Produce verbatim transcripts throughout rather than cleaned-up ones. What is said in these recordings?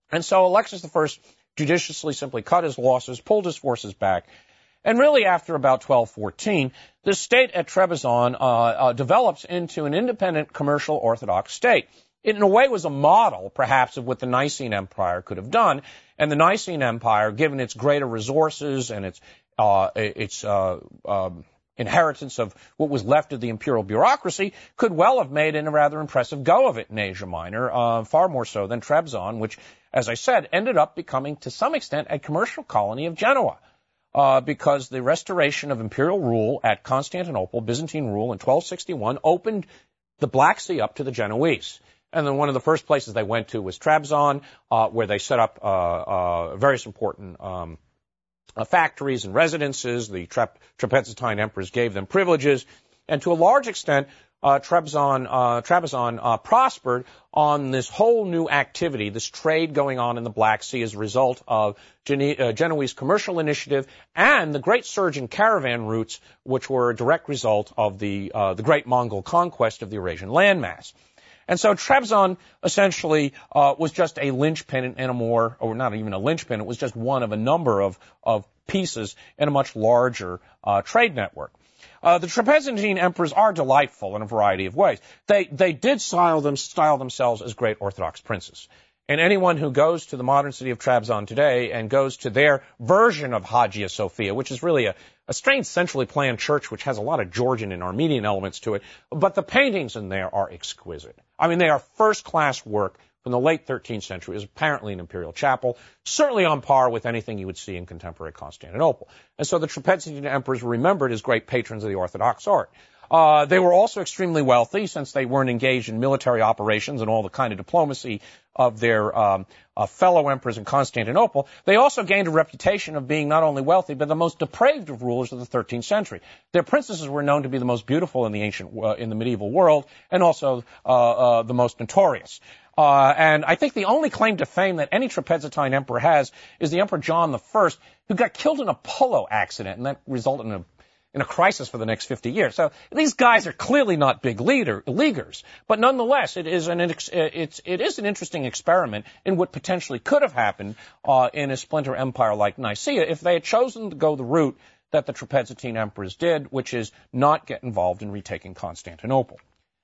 And so Alexis the First judiciously simply cut his losses, pulled his forces back, and really after about twelve fourteen, the state at Trebizond uh, uh, develops into an independent commercial Orthodox state. It, in a way, was a model, perhaps, of what the Nicene Empire could have done. And the Nicene Empire, given its greater resources and its uh, its uh, um, inheritance of what was left of the imperial bureaucracy, could well have made a rather impressive go of it in Asia Minor, uh, far more so than Trebizond, which, as I said, ended up becoming, to some extent, a commercial colony of Genoa. Uh, because the restoration of imperial rule at Constantinople, Byzantine rule in twelve sixty-one, opened the Black Sea up to the Genoese. And then one of the first places they went to was Trebizond, uh, where they set up uh, uh, various important um, uh, factories and residences. The Tre- Trapezuntine emperors gave them privileges. And to a large extent, uh, Trebizond, uh, Trebizond uh, prospered on this whole new activity, this trade going on in the Black Sea as a result of Gene- uh, Genoese commercial initiative and the great surge in caravan routes, which were a direct result of the uh, the great Mongol conquest of the Eurasian landmass. And so Trebizond essentially uh, was just a linchpin in a more, or not even a linchpin, it was just one of a number of, of pieces in a much larger uh, trade network. Uh, the Trapezuntine emperors are delightful in a variety of ways. They they did style them style themselves as great Orthodox princes. And anyone who goes to the modern city of Trabzon today and goes to their version of Hagia Sophia, which is really a, a strange centrally planned church which has a lot of Georgian and Armenian elements to it, but the paintings in there are exquisite. I mean, they are first-class work from the late thirteenth century. It was apparently an imperial chapel, certainly on par with anything you would see in contemporary Constantinople. And so the Trapezuntine emperors were remembered as great patrons of the Orthodox art. Uh, they were also extremely wealthy since they weren't engaged in military operations and all the kind of diplomacy of their um, uh, fellow emperors in Constantinople. They also gained a reputation of being not only wealthy, but the most depraved of rulers of the thirteenth century. Their princesses were known to be the most beautiful in the ancient, uh, in the medieval world, and also uh, uh, the most notorious. Uh, and I think the only claim to fame that any Trapezuntine emperor has is the Emperor John the First, who got killed in a polo accident, and that resulted in a in a crisis for the next fifty years. So these guys are clearly not big leader, leaguers, but nonetheless, it is an it's it is an interesting experiment in what potentially could have happened uh, in a splinter empire like Nicaea if they had chosen to go the route that the Trapezuntine emperors did, which is not get involved in retaking Constantinople.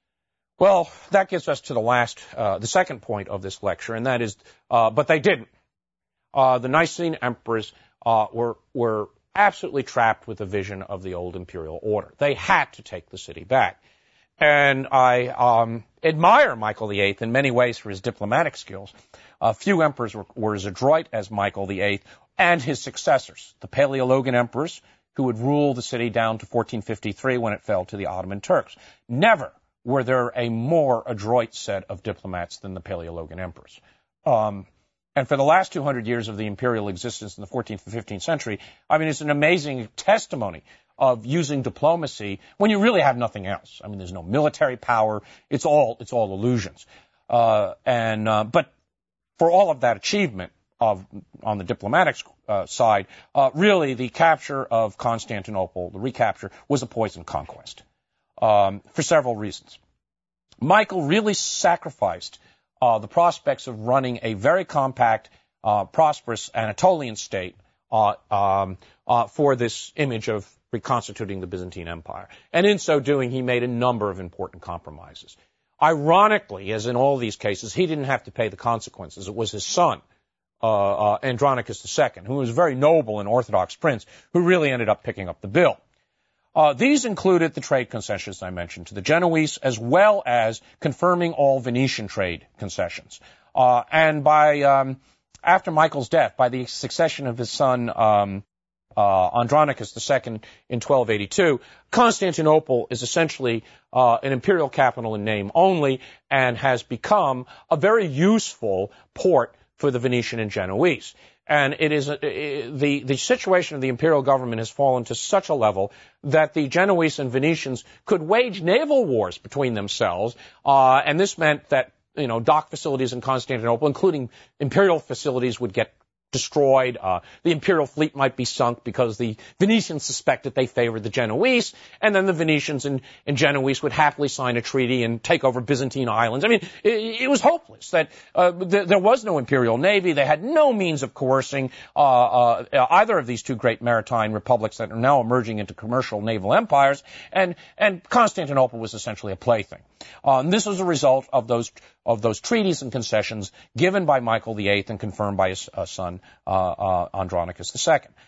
Well, that gets us to the last, uh, the second point of this lecture, and that is, uh, but they didn't. Uh, the Nicene emperors uh, were were. absolutely trapped with the vision of the old imperial order. They had to take the city back. And I um, admire Michael the Eighth in many ways for his diplomatic skills. A few emperors were, were as adroit as Michael the Eighth and his successors, the Paleologan emperors, who would rule the city down to fourteen fifty-three when it fell to the Ottoman Turks. Never were there a more adroit set of diplomats than the Paleologan emperors. Um, And for the last two hundred years of the imperial existence in the fourteenth and fifteenth century, I mean, it's an amazing testimony of using diplomacy when you really have nothing else. I mean, there's no military power. It's all, it's all illusions. Uh, and, uh, but for all of that achievement of, on the diplomatic uh, side, uh, really the capture of Constantinople, the recapture, was a poisoned conquest, um, for several reasons. Michael really sacrificed Uh, the prospects of running a very compact, uh, prosperous Anatolian state uh, um, uh, for this image of reconstituting the Byzantine Empire. And in so doing, he made a number of important compromises. Ironically, as in all these cases, he didn't have to pay the consequences. It was his son, uh, uh, Andronicus the Second, who was a very noble and orthodox prince, who really ended up picking up the bill. Uh, these included the trade concessions I mentioned to the Genoese, as well as confirming all Venetian trade concessions. Uh, and by, um, after Michael's death, by the succession of his son, um, uh, Andronicus the Second in twelve eighty-two, Constantinople is essentially, uh, an imperial capital in name only and has become a very useful port for the Venetian and Genoese. And it is, uh, the, the situation of the imperial government has fallen to such a level that the Genoese and Venetians could wage naval wars between themselves, uh, and this meant that, you know, dock facilities in Constantinople, including imperial facilities, would get destroyed. Uh, the imperial fleet might be sunk because the Venetians suspected they favored the Genoese, and then the Venetians and, and Genoese would happily sign a treaty and take over Byzantine islands. I mean, it, it was hopeless. That uh, th- there was no imperial navy. They had no means of coercing uh, uh, either of these two great maritime republics that are now emerging into commercial naval empires, and and Constantinople was essentially a plaything. Uh, and this was a result of those of those treaties and concessions given by Michael the Eighth and confirmed by his uh, son uh, uh, Andronicus the Second.